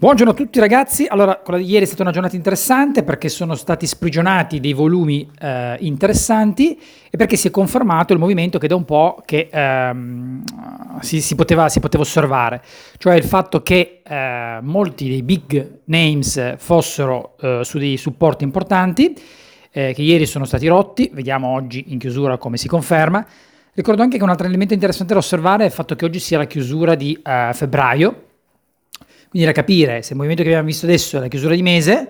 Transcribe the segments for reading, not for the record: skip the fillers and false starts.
Buongiorno a tutti ragazzi, allora quella di ieri è stata una giornata interessante perché sono stati sprigionati dei volumi interessanti e perché si è confermato il movimento che da un po' che si poteva osservare, cioè il fatto che molti dei big names fossero su dei supporti importanti che ieri sono stati rotti, vediamo oggi in chiusura come si conferma. Ricordo anche che un altro elemento interessante da osservare è il fatto che oggi sia la chiusura di febbraio. Quindi da capire se il movimento che abbiamo visto adesso è la chiusura di mese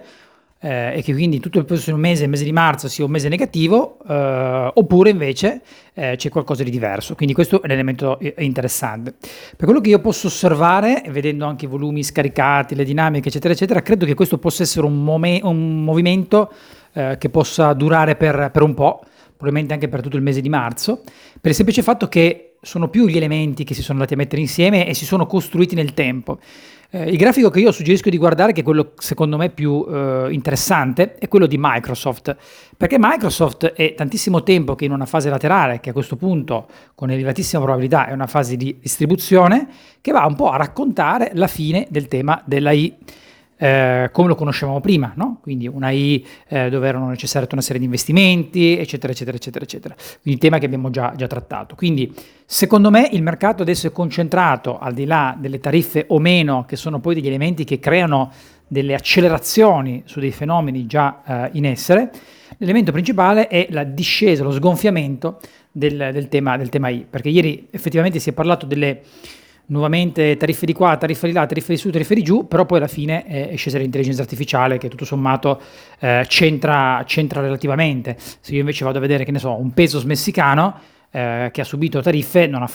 e che quindi tutto il prossimo mese, il mese di marzo, sia un mese negativo oppure invece c'è qualcosa di diverso. Quindi questo è l'elemento interessante. Per quello che io posso osservare, vedendo anche i volumi scaricati, le dinamiche, eccetera, eccetera, credo che questo possa essere un movimento che possa durare per un po', probabilmente anche per tutto il mese di marzo, per il semplice fatto che sono più gli elementi che si sono andati a mettere insieme e si sono costruiti nel tempo. Il grafico che io suggerisco di guardare, che è quello secondo me più interessante, è quello di Microsoft, perché Microsoft è tantissimo tempo che in una fase laterale, che a questo punto con elevatissima probabilità è una fase di distribuzione, che va un po' a raccontare la fine del tema dell'AI. Come lo conoscevamo prima, no? Quindi una AI dove erano necessari una serie di investimenti, eccetera, eccetera, eccetera, eccetera. Quindi tema che abbiamo già trattato. Quindi secondo me il mercato adesso è concentrato, al di là delle tariffe o meno, che sono poi degli elementi che creano delle accelerazioni su dei fenomeni già in essere. L'elemento principale è la discesa, lo sgonfiamento del tema AI, perché ieri effettivamente si è parlato delle nuovamente tariffe di qua, tariffe di là, tariffe di su, tariffe di giù, però poi alla fine è scesa l'intelligenza artificiale che tutto sommato c'entra relativamente. Se io invece vado a vedere, che ne so, un pesos messicano che ha subito tariffe non ha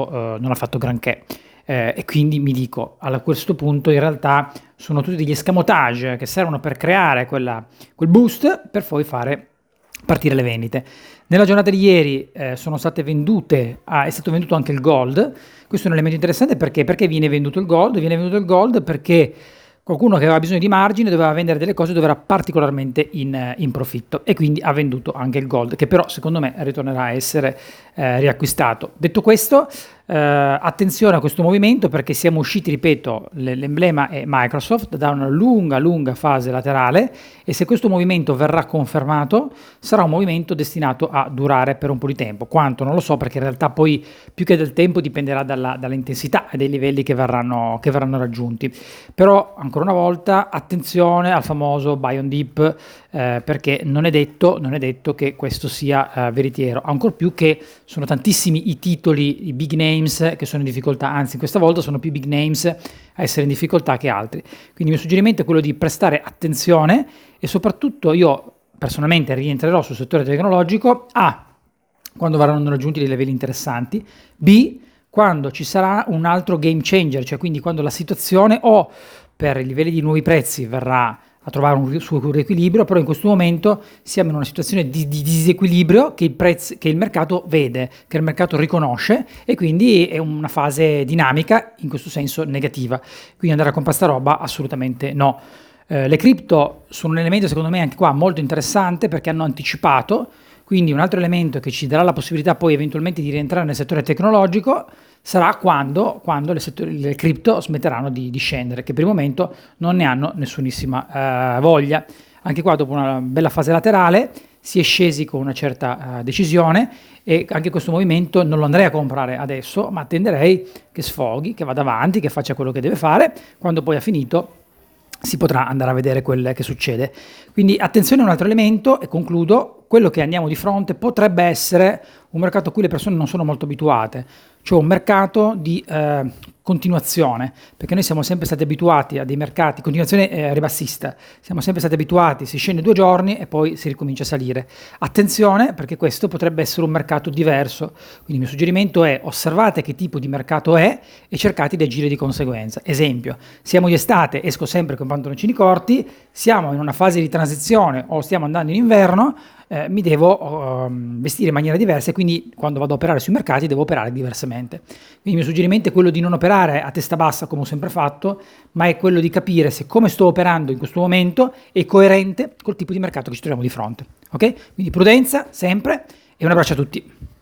fatto granché. E quindi mi dico, a questo punto in realtà sono tutti degli escamotage che servono per creare quel boost per poi fare partire le vendite. Nella giornata di ieri sono state vendute, è stato venduto anche il gold. Questo è un elemento interessante perché viene venduto il gold? Viene venduto il gold perché qualcuno che aveva bisogno di margine doveva vendere delle cose dove era particolarmente in profitto e quindi ha venduto anche il gold, che però secondo me ritornerà a essere riacquistato. Detto questo, attenzione a questo movimento perché siamo usciti, ripeto, l'emblema è Microsoft, da una lunga fase laterale e se questo movimento verrà confermato sarà un movimento destinato a durare per un po' di tempo. Quanto non lo so, perché in realtà poi più che del tempo dipenderà dall'intensità e dai livelli che verranno raggiunti. Però ancora una volta attenzione al famoso buy on dip perché non è detto che questo sia veritiero, ancor più che sono tantissimi i titoli, i big names che sono in difficoltà, anzi questa volta sono più big names a essere in difficoltà che altri. Quindi il mio suggerimento è quello di prestare attenzione e soprattutto io personalmente rientrerò sul settore tecnologico A, quando verranno raggiunti dei livelli interessanti, B, quando ci sarà un altro game changer, cioè quindi quando la situazione o per i livelli di nuovi prezzi verrà a trovare un suo riequilibrio, però in questo momento siamo in una situazione di disequilibrio che il mercato vede, che il mercato riconosce e quindi è una fase dinamica, in questo senso negativa. Quindi andare a comprare sta roba assolutamente no. Le cripto sono un elemento secondo me anche qua molto interessante perché hanno anticipato, quindi un altro elemento che ci darà la possibilità poi eventualmente di rientrare nel settore tecnologico sarà quando le cripto smetteranno di scendere, che per il momento non ne hanno nessunissima voglia. Anche qua dopo una bella fase laterale si è scesi con una certa decisione e anche questo movimento non lo andrei a comprare adesso, ma attenderei che sfoghi, che vada avanti, che faccia quello che deve fare, quando poi ha finito si potrà andare a vedere quel che succede. Quindi attenzione a un altro elemento e concludo, quello che andiamo di fronte potrebbe essere un mercato a cui le persone non sono molto abituate, cioè un mercato di continuazione, perché noi siamo sempre stati abituati a dei mercati, continuazione ribassista, siamo sempre stati abituati, si scende 2 giorni e poi si ricomincia a salire. Attenzione perché questo potrebbe essere un mercato diverso, quindi il mio suggerimento è osservate che tipo di mercato è e cercate di agire di conseguenza. Esempio, siamo di estate, esco sempre con pantaloncini corti, siamo in una fase di transizione o stiamo andando in inverno, mi devo vestire in maniera diversa e quindi quando vado a operare sui mercati devo operare diversamente. Quindi il mio suggerimento è quello di non operare a testa bassa come ho sempre fatto, ma è quello di capire se come sto operando in questo momento è coerente col tipo di mercato che ci troviamo di fronte. Ok? Quindi prudenza sempre e un abbraccio a tutti.